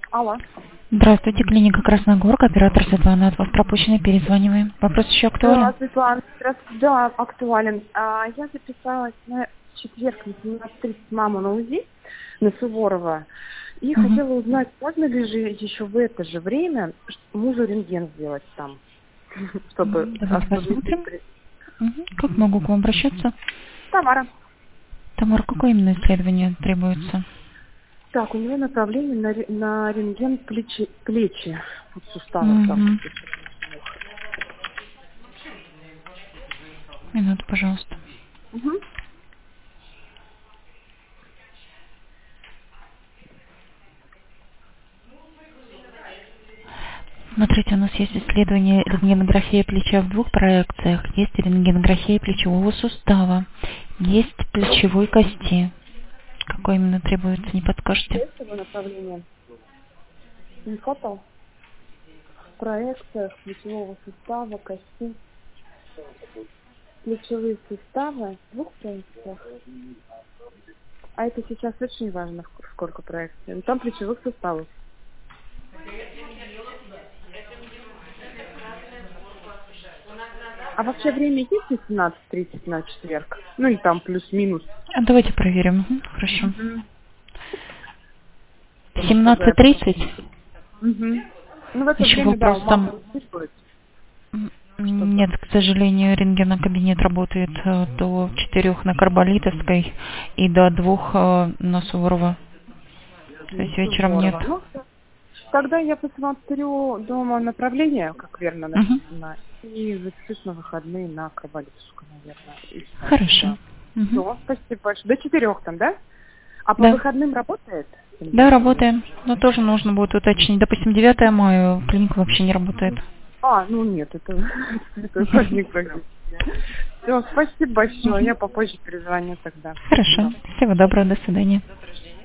Алло. Здравствуйте, клиника Красногорка, оператор Светлана, от вас пропущенный, перезваниваем. Вопрос еще актуален? Да, Светлана, здравствуйте. Да, актуален. Я записалась на четверг на 17:30 маму на УЗИ, на Суворова. И хотела узнать, можно ли же еще в это же время мужу рентген сделать там, чтобы Давайте посмотрим. Как могу к вам обращаться? Тамара. Тамара, какое именно исследование требуется? Так, у него направление на рентген плечи от суставов там. Минуту, пожалуйста. Угу. Смотрите, у нас есть исследование рентгенография плеча в двух проекциях. Есть рентгенография плечевого сустава, есть плечевой кости. Какое именно требуется, не подскажете? Есть его направление? Не фото? В проекциях плечевого сустава, кости. Плечевые суставы в двух проекциях. А это сейчас очень важно, сколько проекций. Ну, там плечевых суставов. А вообще время есть 17:30 на четверг? Ну и там плюс-минус. Давайте проверим. Хорошо. 17:30? Ну, в это Еще время, да, вопрос у там. мамы будет. Нет, к сожалению, рентгенокабинет работает до 4 на Карболитовской и до 2 на Суворова. То есть вечером нет. Ну, тогда я посмотрю дома направление, как верно написано, и запишусь на выходные на Карболитовскую, наверное. Хорошо. Да. Ну, спасибо большое. До 4 там, да? А по Да. выходным работает? Да, работаем. Но тоже нужно будет уточнить. Допустим, 9 мая клиника вообще не работает. Ну нет, это праздник. Все, спасибо большое. Я попозже перезвоню тогда. Хорошо. Всего доброго, до свидания.